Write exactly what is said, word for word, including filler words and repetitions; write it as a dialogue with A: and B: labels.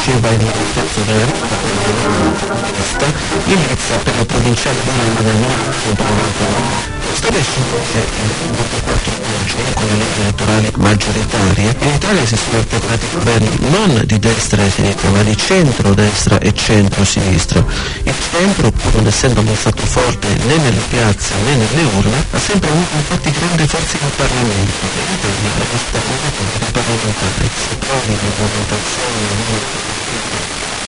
A: usciva il terzo della lista, inizia per la provinciale di Roma del millenovecentonovantanove. Storia scientifica dopo quattro anni con le leggi elettorali maggioritarie, in Italia si sono alternati governi non di destra e sinistra, ma di centro-destra e centro-sinistra. Il centro, pur non essendo mai stato forte né nelle piazze né nelle urne, ha sempre avuto infatti grande forza in Parlamento, e l'Italia è stata una repubblica parlamentare. Si trovi le valutazioni